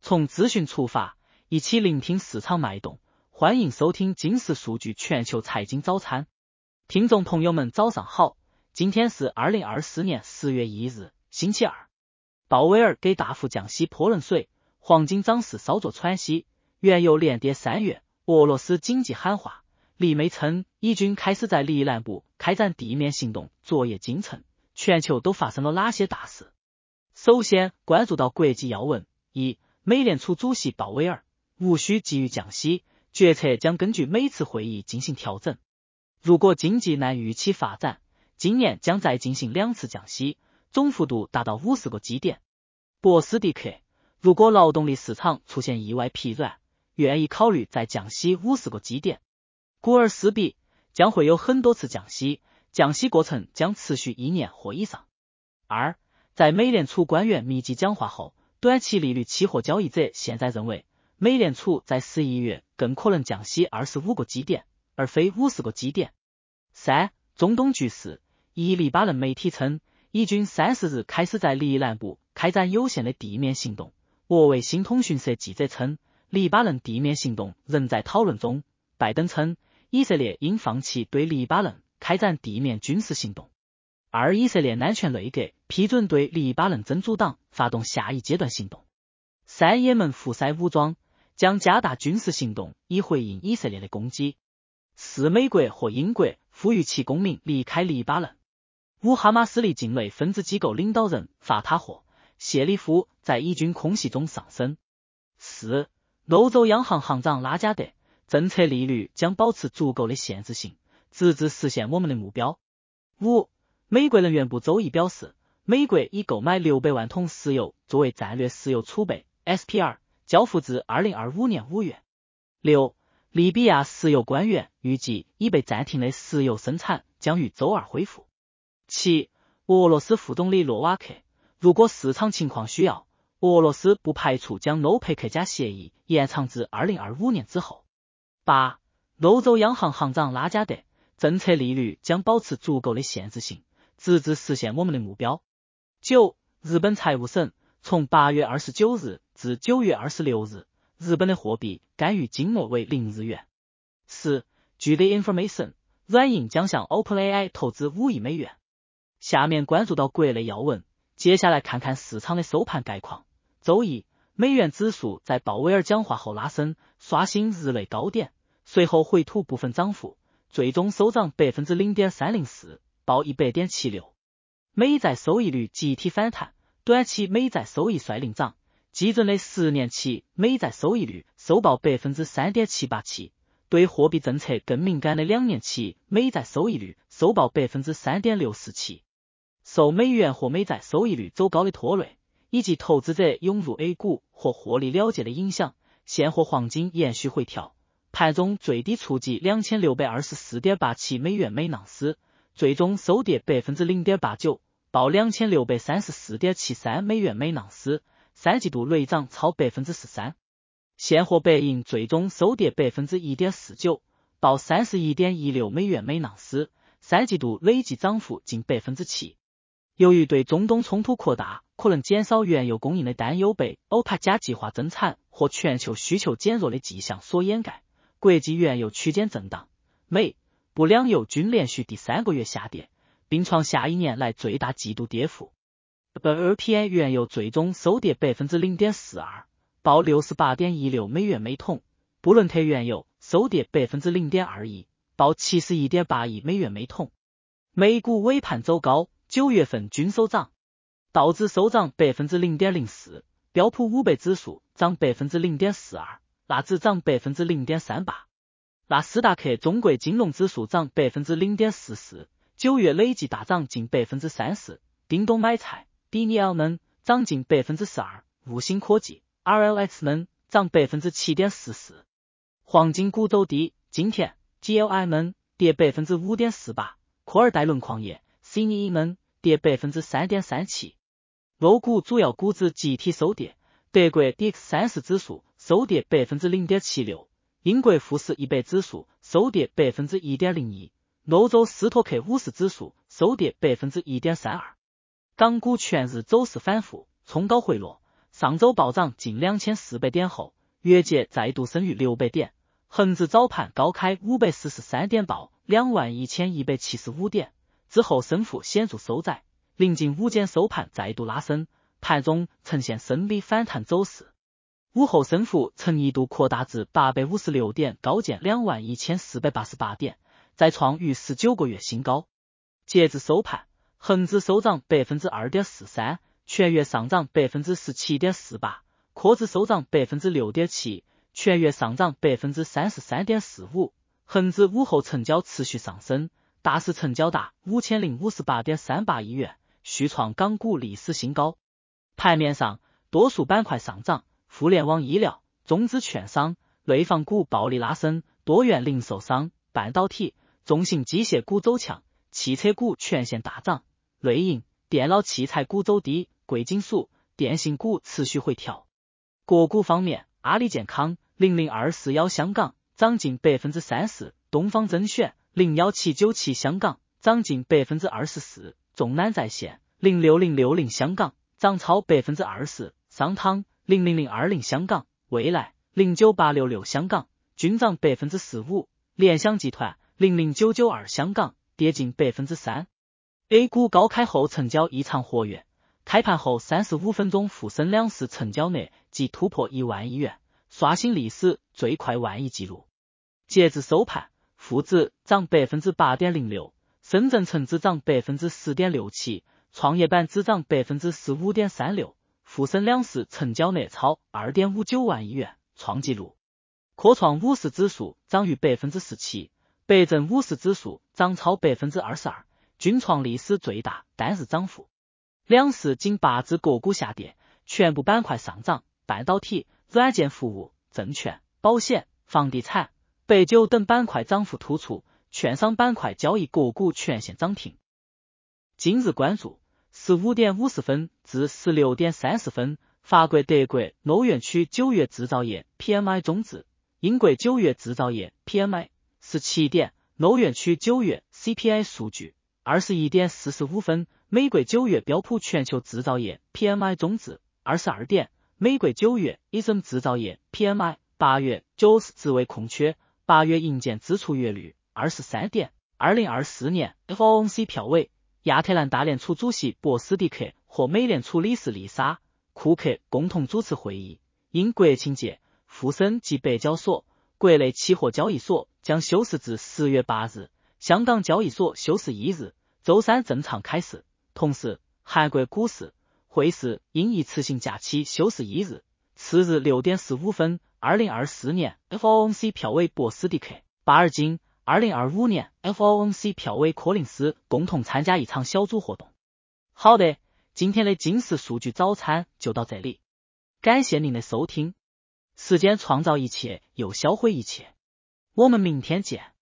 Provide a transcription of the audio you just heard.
从资讯出发，一起聆听市场脉动。欢迎收听金石数据全球财经早餐。听众朋友们早上好，今天是2024年10月1日，星期二。鲍威尔给大幅降息泼冷水，黄金涨势稍作喘息，原油连跌3月。俄罗斯经济喊话，李梅称伊军开始在里兰部开展地面行动，昨夜京城。全球都发生了哪些大事？首先关注到国际要闻：一、美联储主席鲍威尔无需急于降息，决策将根据每次会议进行调整。如果经济按预期发展，今年将再进行2次降息，总幅度达到50个基点。博斯蒂克，如果劳动力市场出现意外疲软，愿意考虑再降息50个基点。古尔斯比，将会有很多次降息，降息过程将持续1年或以上。二、在美联储官员密集讲话后，短期利率期货交易者现在认为，美联储在11月更可能降息25个基点，而非50个基点。三、中东局势，以黎巴嫩媒体称，伊军30日开始在里兰部开展有限的地面行动。俄卫星通讯社记者称，黎巴嫩地面行动仍在讨论中。拜登称，以色列应放弃对黎巴嫩开展地面军事行动。而以色列安全内阁批准对黎巴嫩真主党发动下一阶段行动。三、也门胡塞武装将加大军事行动以回应以色列的攻击。四、美国或英国呼吁其公民离开黎巴嫩。五、哈马斯利境内分支机构领导人法塔霍·谢里夫在以军空袭中丧生。四、欧洲央行行长拉加德，政策利率将保持足够的限制性，直至实现我们的目标。五、美国能源部周一表示，美国已购买600万桶石油作为战略石油储备 SPR， 交付至2025年5月。六、利比亚石油官员预计已被暂停的石油生产将于周二恢复。七、俄罗斯副总理诺瓦克，如果市场情况需要，俄罗斯不排除将欧佩克加协议延长至2025年之后。八、欧洲央行行长拉加德，政策利率将保持足够的限制性，直至实现我们的目标。九、日本财务省从8月29日至9月26日，日本的货币干预金额为0日元。十、据 The Information， 软银将向 OpenAI 投资5亿美元。下面关注到国内要闻，接下来看看市场的收盘概况。周一，美元指数在鲍威尔讲话后拉升，刷新日内高点，随后回吐部分涨幅，最终收涨 0.304， 报 100.76。美债收益率集体反弹，短期美债收益率领涨，基准的10年期美债收益率收报 3.787%， 对货币政策更敏感的2年期美债收益率收报 3.647%。受美元或美债收益率走高的拖累，以及投资者涌入 A 股或获利了结的影响，现货黄金延续回调，盘中最低触及 2624.87 美元每盎司，最终收跌 0.89%， 报 2634.73 美元每盎司，三季度累涨超 13%。现货白银最终收跌 1.49%， 报 31.16 美元每盎司，三季度累计涨幅近 7%。由于对中东冲突扩大可能减少原油供应的担忧被欧佩克计划增产或全球需求减弱的迹象所掩盖，国际原油区间震荡，美、布两油均连续第3个月下跌，并创下1年来最大季度跌幅。WTI 原油最终收跌 0.42%， 报 68.16 美元每桶，布伦特原油收跌 0.21%， 报 71.81 美元每桶。美股尾盘走高，9月份均收涨，道指收涨 0.04%， 标普500指数涨 0.42%， 纳指涨 0.38%， 纳斯达克中国金融指数涨 0.44%， 9月累计大涨近 30%， 叮咚买菜、DNL 们涨近 12%， 悟星科技、RLX 们涨 7.44%。黄金股走低，今天 GLI 们跌 5.48%， 科尔戴伦矿业、CNE 们跌 3.37%。欧股主要股指集体收跌，德国 DAX30 指数收跌 0.76%， 英国富时100指数收跌 1.01%， 欧洲斯托克50指数收跌 1.32%。港股全日走势反复，冲高回落， 上周暴涨近2400点后，月结再度升逾600点，恒指早盘高开543点报21175点，之后升幅显著收窄，临近午间收盘再度拉升，盘中呈现升力反弹走势。午后升幅曾一度扩大至856点，高见21488点，再创逾19个月新高。截至收盘，恒指收涨 2.43%， 全月上涨 17.48%， 科指收涨 6.7%， 全月上涨 33.45%。恒指午后成交持续上升，大市成交达 5058.38 亿元，续创港股历史新高。盘面上，多数板块上涨，互联网医疗、中资券商、内房股暴力拉升，多元零售商、半导体、重型机械股走强，汽车股全线大涨，内银、电脑器材股走低，贵金属、电信股持续回调。个股方面，阿里健康、00241香港涨近 30%， 东方甄选、01797香港涨近 24%， 众南在线、06060香港涨超 20%， 商汤、00020香港、未来、09866香港均涨 15%， 联想集团、00992香港跌近 3%。A 股高开后成交异常活跃，开盘后35分钟沪深两市成交额即突破1万亿元，刷新历史最快万亿纪录。截至收盘，沪指涨 8.06%， 深圳成指涨 10.67%， 创业板指涨 15.36%， 沪深两市成交额超 2.59 万亿元，创纪录。科创50指数涨逾 17%， 北证50指数涨超 22%， 均创历史最大单日涨幅。两市仅8只个股下跌，全部板块上涨，半导体、软件服务、证券、保险、房地产、白酒等板块涨幅突出，券商板块交易个股全线涨停。今日关注15点50分至16点30分，法国德国欧元区9月制造业 PMI 终值，英国9月制造业 PMI。17点，欧元区9月 CPI 数据。21点45分，美国9月标普全球制造业 PMI 终值。22点，美国9月 ISM 制造业 PMI。8月90职位空缺，8月硬件支出月率。23点，2024年 FOMC 票委，亚特兰大联储主席博斯迪克和美联储理事丽莎·库克共同主持会议。因国庆节，沪深及北交所、国内期货交易所将休市至10月8日，香港交易所休市1日，周三正常开市。同时，韩国股市、汇市因一次性假期休市1日。次日6点15分，2024年 FOMC 票委博斯迪克、巴尔金，2025年 FOMC 票委柯林斯共同参加一场小组活动。好的，今天的金石数据早餐就到这里，感谢您的收听。时间创造一切，又销毁一切，我们明天见。